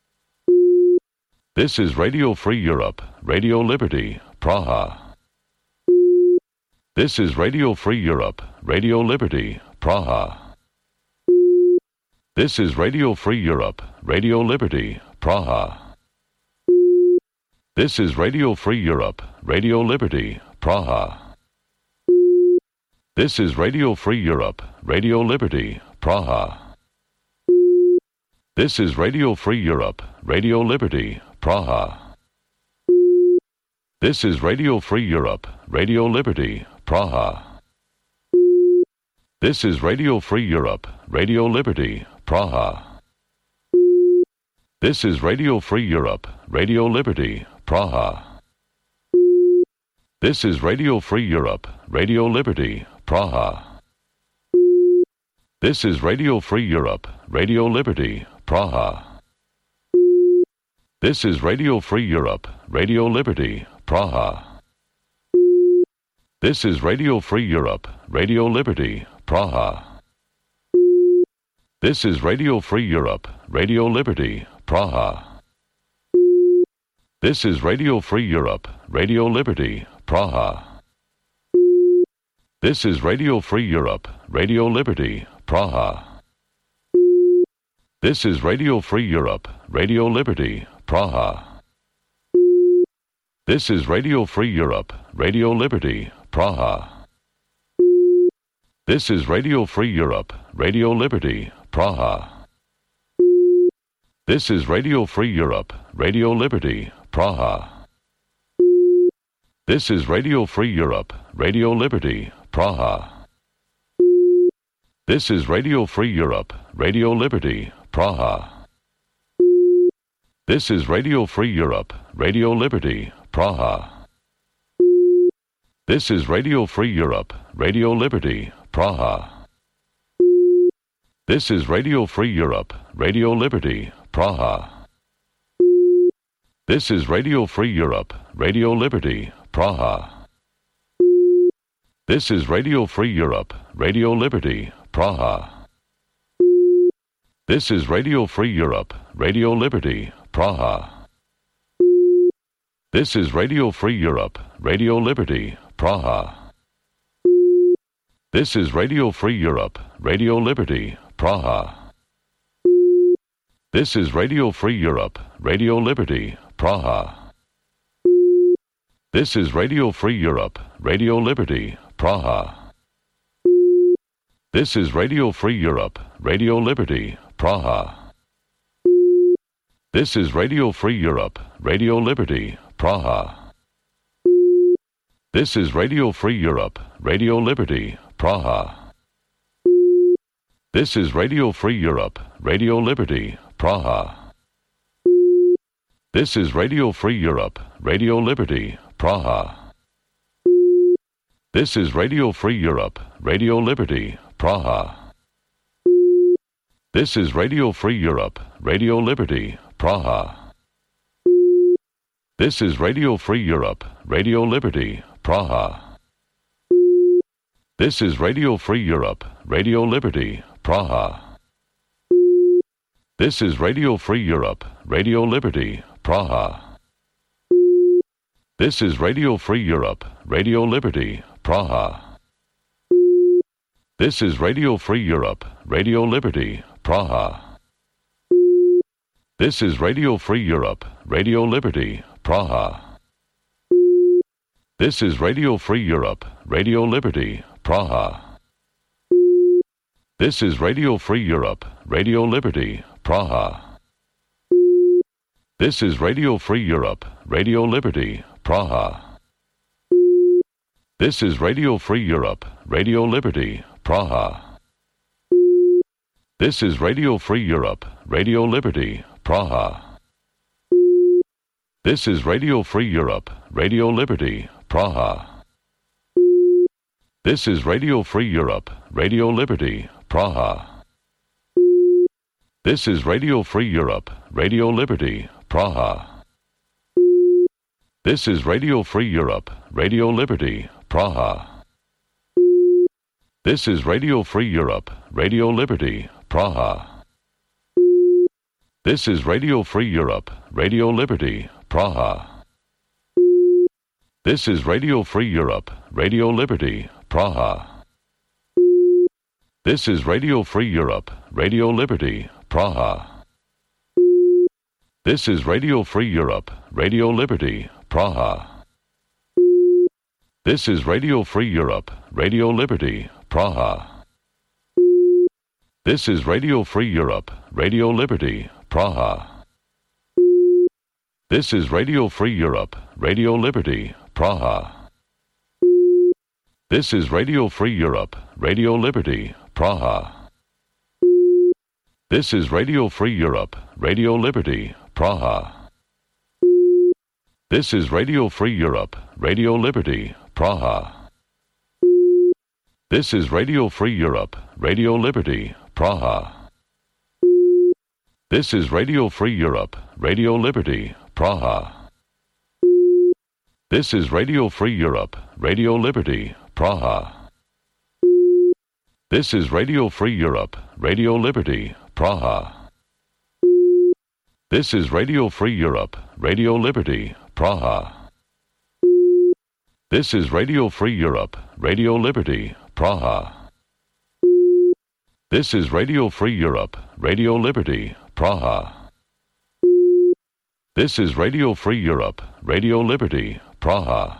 This is Radio Free Europe, Radio Liberty, Praha. This is Radio Free Europe, Radio Liberty, Praha. This is Radio Free Europe, Radio Liberty, Praha. This is Radio Free Europe, Radio Liberty, Praha. This is Radio Free Europe, Radio Liberty, Praha. This is Radio Free Europe, Radio Liberty, Praha. This is Radio Free Europe, Radio Liberty, Praha. This is Radio Free Europe, Radio Liberty, Praha. This is Radio Free Europe, Radio Liberty, Praha. This is Radio Free Europe, Radio Liberty, Praha. This is Radio Free Europe, Radio Liberty, Praha. This is Radio Free Europe, Radio Liberty, Praha. This is Radio Free Europe, Radio Liberty, Praha. This is Radio Free Europe, Radio Liberty, Praha. This is Radio Free Europe, Radio Liberty, Praha. This is Radio Free Europe, Radio Liberty, Praha. This is Radio Free Europe, Radio Liberty, Praha. This is Radio Free Europe, Radio Liberty, Praha. This is Radio Free Europe, Radio Liberty, Praha. This is Radio Free Europe, Radio Liberty, Praha. This is Radio Free Europe, Radio Liberty, Praha. This is Radio Free Europe, Radio Liberty, Praha. This is Radio Free Europe, Radio Liberty, Praha. This is Radio Free Europe, Radio Liberty, Praha. This is Radio Free Europe, Radio Liberty, Praha. This is Radio Free Europe, Radio Liberty, Praha. This is Radio Free Europe, Radio Liberty, Praha. This is Radio Free Europe, Radio Liberty, Praha. This is Radio Free Europe, Radio Liberty, Praha. This is Radio Free Europe, Radio Liberty, Praha. This is Radio Free Europe, Radio Liberty, Praha. This is Radio Free Europe, Radio Liberty, Praha. This is Radio Free Europe, Radio Liberty, Praha. This is Radio Free Europe, Radio Liberty, Praha. This is Radio Free Europe, Radio Liberty, Praha. This is Radio Free Europe, Radio Liberty, Praha. This is Radio Free Europe, Radio Liberty, Praha. This is Radio Free Europe, Radio Liberty, Praha. This is Radio Free Europe, Radio Liberty, Praha. This is Radio Free Europe, Radio Liberty, Praha. This is Radio Free Europe, Radio Liberty, Praha. This is Radio Free Europe, Radio Liberty, Praha. This is Radio Free Europe, Radio Liberty, Praha. This is Radio Free Europe, Radio Liberty, Praha. This is Radio Free Europe, Radio Liberty, Praha. This is Radio Free Europe, Radio Liberty, Praha. This is Radio Free Europe, Radio Liberty, Praha. This is Radio Free Europe, Radio Liberty, Praha. This is Radio Free Europe, Radio Liberty, Praha. This is Radio Free Europe, Radio Liberty, Praha. This is Radio Free Europe, Radio Liberty, Praha. This is Radio Free Europe, Radio Liberty, Praha. This is Radio Free Europe, Radio Liberty, Praha. This is Radio Free Europe, Radio Liberty, Praha. This is Radio Free Europe, Radio Liberty, Praha. This is Radio Free Europe, Radio Liberty, Praha. This is Radio Free Europe, Radio Liberty, Praha. This is Radio Free Europe, Radio Liberty, Praha. This is Radio Free Europe, Radio Liberty, Praha. This is Radio Free Europe, Radio Liberty, Praha. This is Radio Free Europe, Radio Liberty, Praha. This is Radio Free Europe, Radio Liberty, Praha. This is Radio Free Europe, Radio Liberty, Praha. This is Radio Free Europe, Radio Liberty, Praha. This is Radio Free Europe, Radio Liberty, Praha. This is Radio Free Europe, Radio Liberty, Praha. This is Radio Free Europe, Radio Liberty, Praha. This is Radio Free Europe, Radio Liberty, Praha. This is Radio Free Europe, Radio Liberty, Praha. This is Radio Free Europe, Radio Liberty, Praha. This is Radio Free Europe, Radio Liberty, Praha. This is Radio Free Europe, Radio Liberty, Praha. This is Radio Free Europe, Radio Liberty, Praha.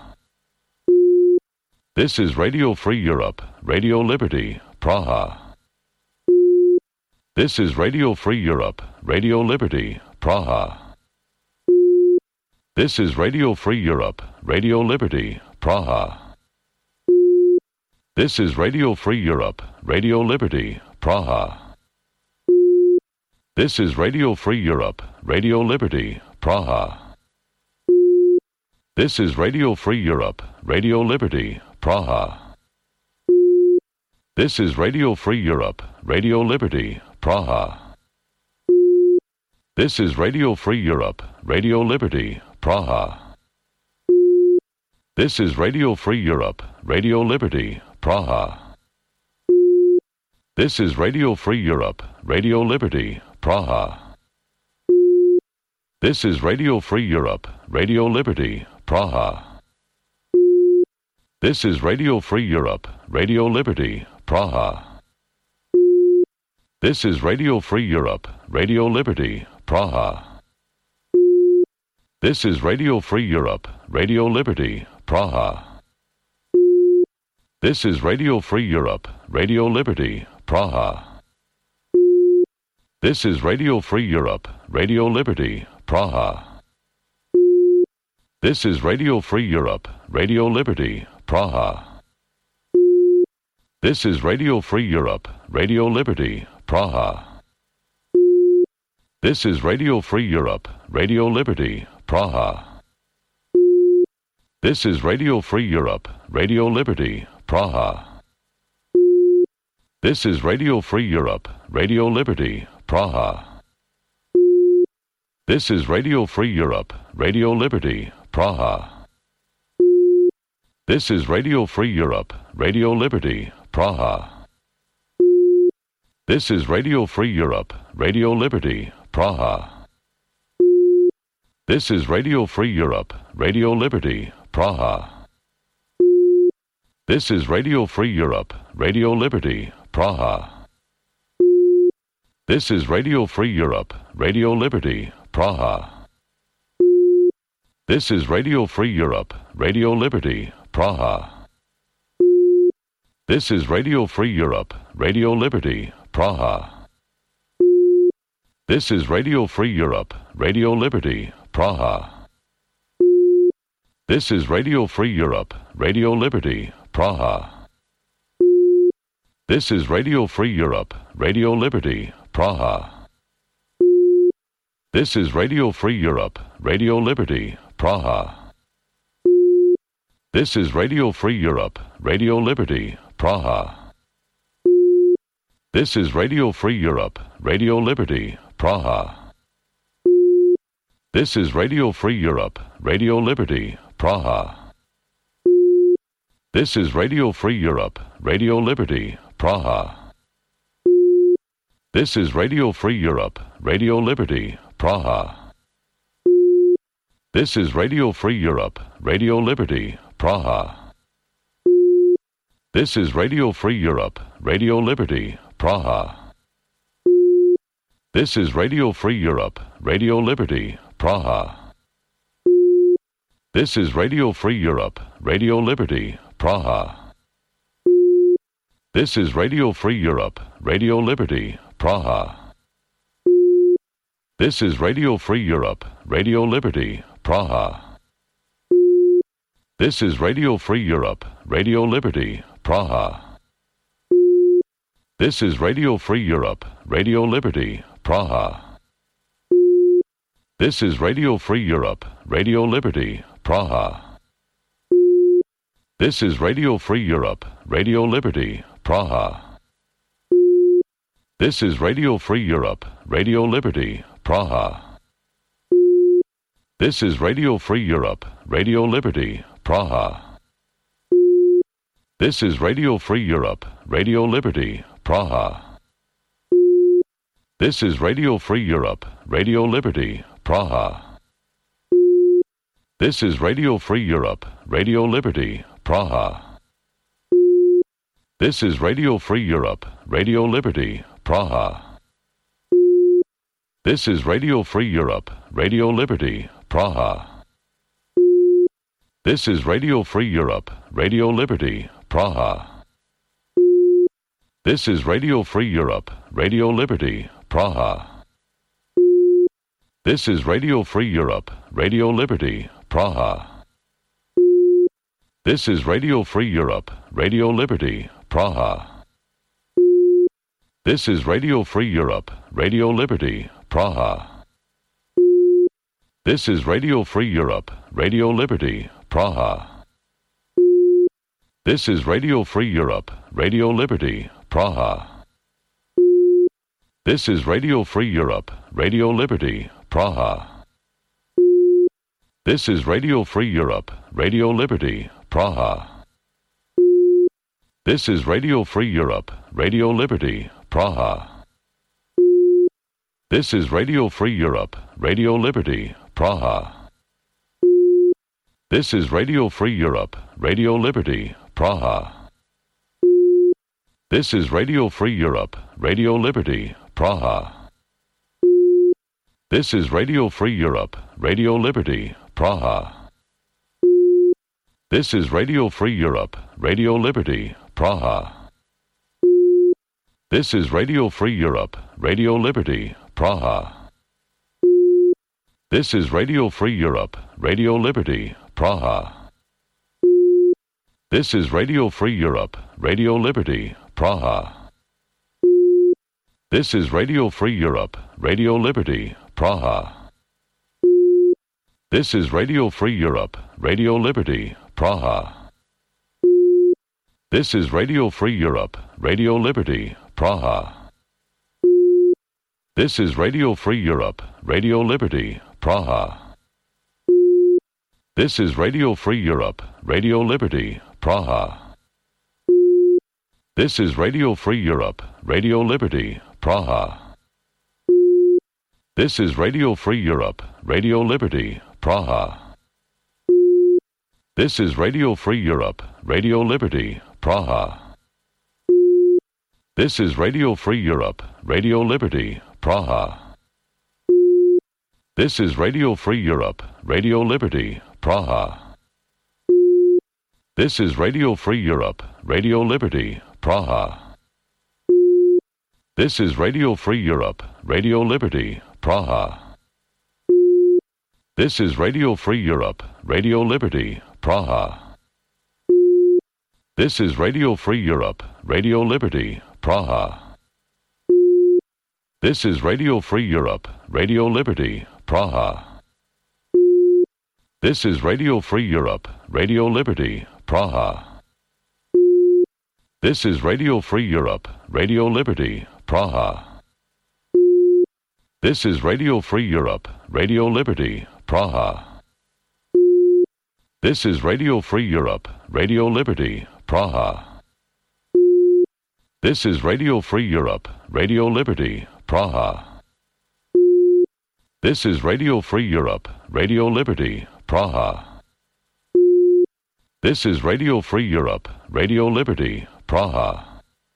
This is Radio Free Europe, Radio Liberty, Praha. This is Radio Free Europe, Radio Liberty, Praha. This is Radio Free Europe, Radio Liberty, Praha. This is Radio Free Europe, Radio Liberty, Praha. This is Radio Free Europe, Radio Liberty, Praha. This is Radio Free Europe, Radio Liberty, Praha. This is Radio Free Europe, Radio Liberty, Praha. This is Radio Free Europe, Radio Liberty, Praha. This is Radio Free Europe, Radio Liberty, Praha. This is Radio Free Europe, Radio Liberty, Praha. This is Radio Free Europe, Radio Liberty, Praha. This is Radio Free Europe, Radio Liberty, Praha. This is Radio Free Europe, Radio Liberty, Praha. This is Radio Free Europe, Radio Liberty, Praha. This is Radio Free Europe, Radio Liberty, Praha. This is Radio Free Europe, Radio Liberty, Praha. This is Radio Free Europe, Radio Liberty, Praha. This is Radio Free Europe, Radio Liberty, Praha. This is Radio Free Europe, Radio Liberty, Praha. This is Radio Free Europe, Radio Liberty, Praha. This is Radio Free Europe, Radio Liberty, Praha. This is Radio Free Europe, Radio Liberty, Praha. This is Radio Free Europe, Radio Liberty, Praha. This is Radio Free Europe, Radio Liberty, Praha. This is Radio Free Europe, Radio Liberty, Praha. This is Radio Free Europe, Radio Liberty, Praha. This is Radio Free Europe, Radio Liberty, Praha. This is Radio Free Europe, Radio Liberty, Praha. This is Radio Free Europe, Radio Liberty, Praha. This is Radio Free Europe, Radio Liberty, Praha. This is Radio Free Europe, Radio Liberty, Praha. This is Radio Free Europe, Radio Liberty, Praha. This is Radio Free Europe, Radio Liberty, Praha. This is Radio Free Europe, Radio Liberty, Praha. This is Radio Free Europe, Radio Liberty, Praha. This is Radio Free Europe, Radio Liberty, Praha. This is Radio Free Europe, Radio Liberty, Praha. This is Radio Free Europe, Radio Liberty, Praha. This is Radio Free Europe, Radio Liberty, Praha. This is Radio Free Europe, Radio Liberty, Praha. This is Radio Free Europe, Radio Liberty, Praha. This is Radio Free Europe, Radio Liberty, Praha. This is Radio Free Europe, Radio Liberty, Praha. This is Radio Free Europe, Radio Liberty, Praha. This is Radio Free Europe, Radio Liberty, Praha. This is Radio Free Europe, Radio Liberty, Praha. This is Radio Free Europe, Radio Liberty, Praha. This is Radio Free Europe, Radio Liberty, Praha. This is Radio Free Europe, Radio Liberty, Praha. This is Radio Free Europe, Radio Liberty, Praha. This is Radio Free Europe, Radio Liberty, Praha. This is Radio Free Europe, Radio Liberty, Praha. This is Radio Free Europe, Radio Liberty, Praha. This is Radio Free Europe, Radio Liberty, Praha. This is Radio Free Europe, Radio Liberty, Praha. This is Radio Free Europe, Radio Liberty, Praha. This is Radio Free Europe, Radio Liberty, Praha. This is Radio Free Europe, Radio Liberty, Praha. This is Radio Free Europe, Radio Liberty, Praha. This is Radio Free Europe, Radio Liberty, Praha. This is Radio Free Europe, Radio Liberty, Praha. This is Radio Free Europe, Radio Liberty, Praha. This is Radio Free Europe, Radio Liberty, Praha. This is Radio Free Europe, Radio Liberty, Praha. This is Radio Free Europe, Radio Liberty, Praha. This is Radio Free Europe, Radio Liberty, Praha. This is Radio Free Europe, Radio Liberty, Praha. This is Radio Free Europe, Radio Liberty, Praha. This is Radio Free Europe, Radio Liberty, Praha. This is Radio Free Europe, Radio Liberty, Praha. This is Radio Free Europe, Radio Liberty, Praha. This is Radio Free Europe, Radio Liberty, Praha. This is Radio Free Europe, Radio Liberty, Praha. This is Radio Free Europe, Radio Liberty, Praha. This is Radio Free Europe, Radio Liberty, Praha. This is Radio Free Europe, Radio Liberty, Praha. This is Radio Free Europe, Radio Liberty, Praha. This is Radio Free Europe, Radio Liberty, Praha. This is Radio Free Europe, Radio Liberty, Praha. This is Radio Free Europe, Radio Liberty, Praha. This is Radio Free Europe, Radio Liberty, Praha. This is Radio Free Europe, Radio Liberty, Praha. This is Radio Free Europe, Radio Liberty, Praha. This is Radio Free Europe, Radio Liberty, Praha. This is Radio Free Europe, Radio Liberty, Praha. This is Radio Free Europe, Radio Liberty, Praha. This is Radio Free Europe, Radio Liberty, Praha. This is Radio Free Europe, Radio Liberty, Praha. This is Radio Free Europe, Radio Liberty, Praha. This is Radio Free Europe, Radio Liberty, Praha. This is Radio Free Europe, Radio Liberty, Praha. This is Radio Free Europe, Radio Liberty, Praha. This is Radio Free Europe, Radio Liberty, Praha. This is Radio Free Europe, Radio Liberty, Praha. This is Radio Free Europe, Radio Liberty, Praha.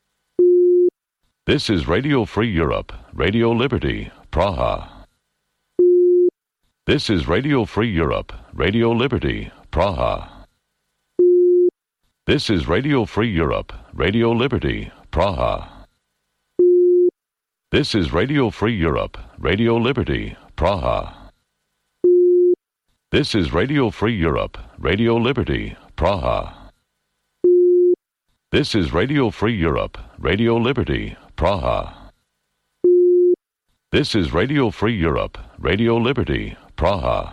This is Radio Free Europe, Radio Liberty, Praha. This is Radio Free Europe, Radio Liberty, Praha. This is Radio Free Europe, Radio Liberty, Praha. This is Radio Free Europe, Radio Liberty, Praha. This is Radio Free Europe, Radio Liberty, Praha. This is Radio Free Europe, Radio Liberty, Praha. This is Radio Free Europe, Radio Liberty, Praha.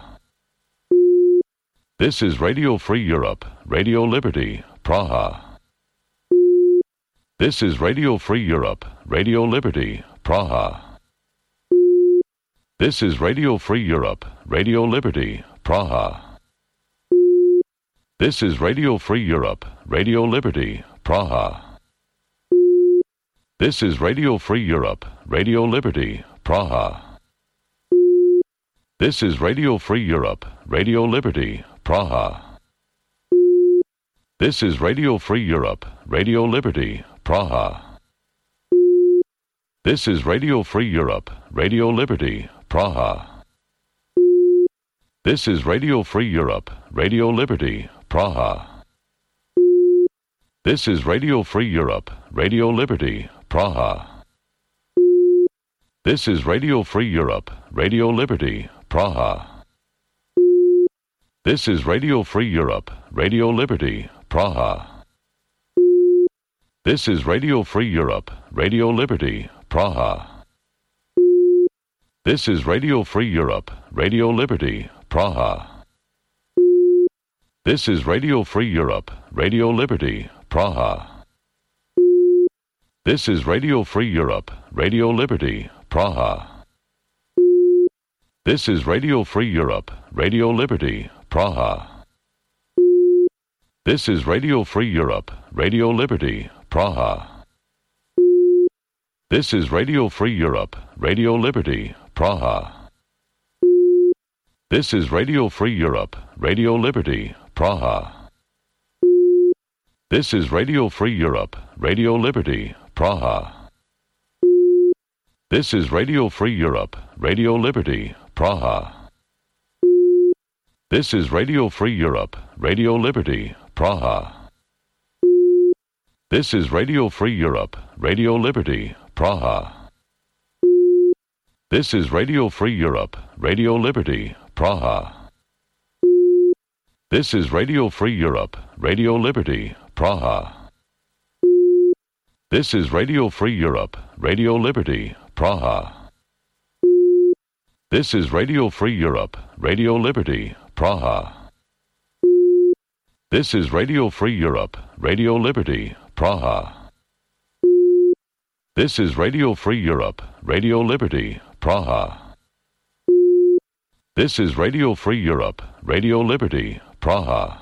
This is Radio Free Europe, Radio Liberty, Praha. This is Radio Free Europe, Radio Liberty, Praha. This is Radio Free Europe, Radio Liberty, Praha. This is Radio Free Europe, Radio Liberty, Praha. This is Radio Free Europe, Radio Liberty, Praha. This is Radio Free Europe, Radio Liberty, Praha. This is Radio Free Europe, Radio Liberty, Praha. This is Radio Free Europe, Radio Liberty, Praha. This is Radio Free Europe, Radio Liberty, Praha. This is Radio Free Europe, Radio Liberty, Praha. This is Radio Free Europe, Radio Liberty, Praha. This is Radio Free Europe, Radio Liberty, Praha. This is Radio Free Europe, Radio Liberty, Praha. This is Radio Free Europe, Radio Liberty, Praha. This is Radio Free Europe, Radio Liberty, Praha. This is Radio Free Europe, Radio Liberty, Praha. This is Radio Free Europe, Radio Liberty, Praha. This is Radio Free Europe, Radio Liberty, Praha. This is Radio Free Europe, Radio Liberty, Praha. This is Radio Free Europe, Radio Liberty, Praha. This is Radio Free Europe, Radio Liberty, Praha. This is Radio Free Europe, Radio Liberty, Praha. This is Radio Free Europe, Radio Liberty, Praha. This is Radio Free Europe, Radio Liberty, Praha. This is Radio Free Europe, Radio Liberty, Praha. This is Radio Free Europe, Radio Liberty, Praha. This is Radio Free Europe, Radio Liberty, Praha. This is Radio Free Europe, Radio Liberty, Praha. This is Radio Free Europe, Radio Liberty, Praha. This is Radio Free Europe, Radio Liberty, Praha. This is Radio Free Europe, Radio Liberty, Praha.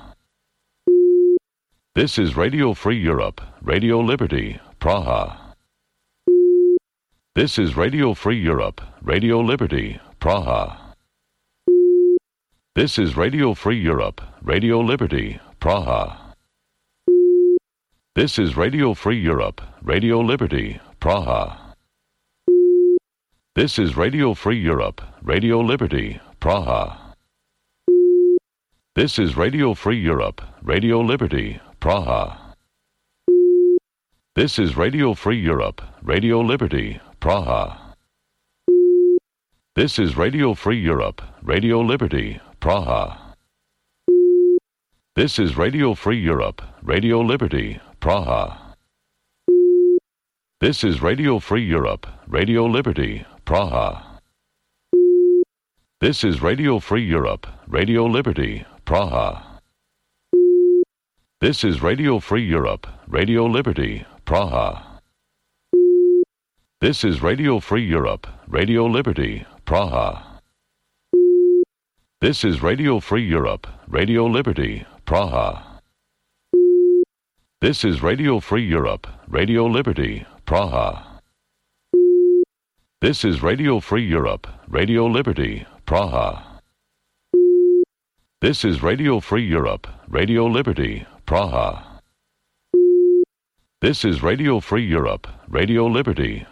This is Radio Free Europe, Radio Liberty, Praha. This is Radio Free Europe, Radio Liberty, Praha. This is Radio Free Europe, Radio Liberty, Praha. This is Radio Free Europe, Radio Liberty, Praha. This is Radio Free Europe, Radio Liberty, Praha. This is Radio Free Europe, Radio Liberty, Praha. This is Radio Free Europe, Radio Liberty, Praha. This is Radio Free Europe, Radio Liberty, Praha. This is Radio Free Europe, Radio Liberty, Praha. This is Radio Free Europe, Radio Liberty, Praha. This is Radio Free Europe, Radio Liberty, Praha. This is Radio Free Europe, Radio Liberty, Praha. This is Radio Free Europe, Radio Liberty, Praha. This is Radio Free Europe, Radio Liberty, Praha. This is Radio Free Europe, Radio Liberty, Praha. This is Radio Free Europe, Radio Liberty, Praha. This is Radio Free Europe, Radio Liberty, Praha. This is Radio Free Europe, Radio Liberty,